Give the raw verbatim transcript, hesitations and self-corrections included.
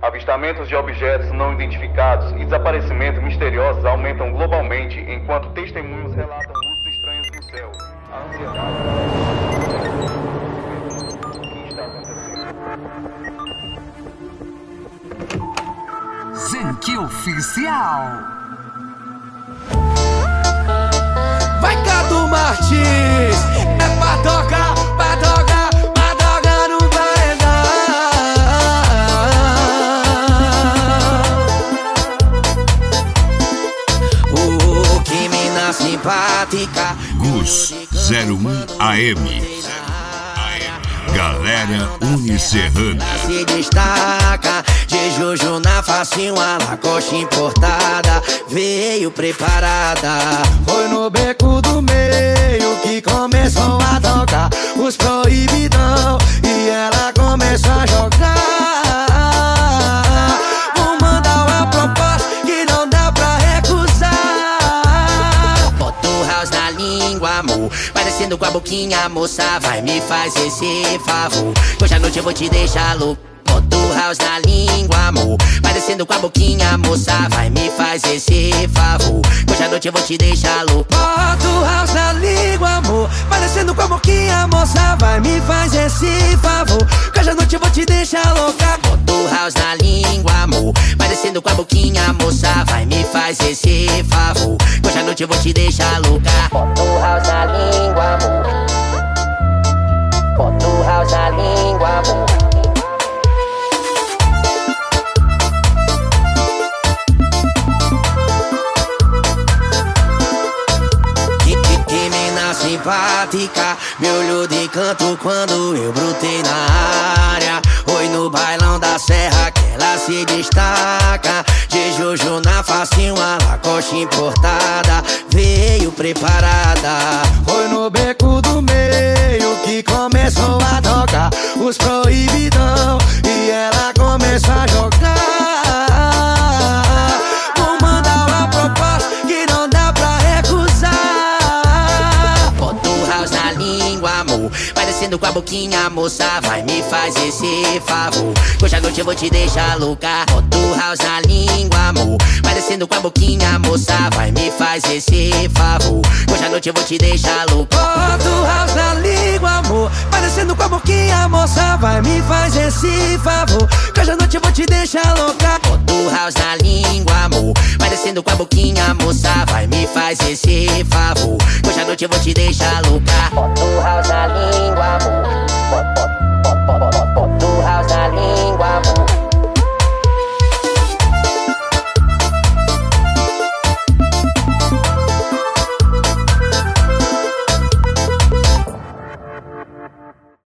Avistamentos de objetos não identificados e desaparecimentos misteriosos aumentam globalmente, enquanto testemunhos relatam luzes estranhas no céu. A ansiedade... O que está acontecendo? Zenki Oficial. Vai, Cadu Martins! É pra tocar, pra tocar, pra tocar no paredão. Oh, que mina simpática. Gus zero um A M. Galera Unicerrana. Se destaca, de Juju na facinho, a Lacoste importada. Veio preparada. Foi no beco do meio que começou a tocar os proibidão e ela começou a jogar. Vou mandar uma proposta que não dá pra recusar. Bota o house na língua, amor, parecendo com a boquinha, moça, vai me fazer esse favor. Hoje à noite eu vou te deixar louco. Bota o house na língua, amor, parecendo com a boquinha, moça, vai me fazer esse favor. Hoje à noite eu vou te deixar louco. Bota o house na língua, amor, parecendo com a boquinha, moça, vai me fazer esse favor. Hoje à noite eu vou te deixar louca. Bota o house na língua, amor, parecendo com a boquinha, moça, vai me fazer esse favor. Hoje à noite eu vou te deixar louca. Bota o house na língua, amor. Bota o house na língua, amor. Simpática, me olhou de canto quando eu brotei na área. Oi, no bailão da serra que ela se destaca. De Juju na facinho, a Lacoste importada. Veio preparada. Foi no beco do meio que começou a tocar os proibidão e ela começou a jogar. Vou mandar uma proposta que não dá pra recusar. Na língua, amor, parecendo com a boquinha, moça, vai me fazer esse favor. Hoje à noite eu vou te deixar louca. Bota o house na língua, amor, parecendo com a boquinha, moça, vai me fazer esse favor. Hoje à noite eu vou te deixar louca. Bota o house na língua, amor, parecendo com a boquinha, moça, vai me fazer esse favor. Hoje à noite eu vou te deixar louca. Bota o house na língua, amor, parecendo com a boquinha, moça, vai me fazer esse favor. Hoje à noite eu vou te deixar louca. Bota o house na língua, amor. Bota o house na língua.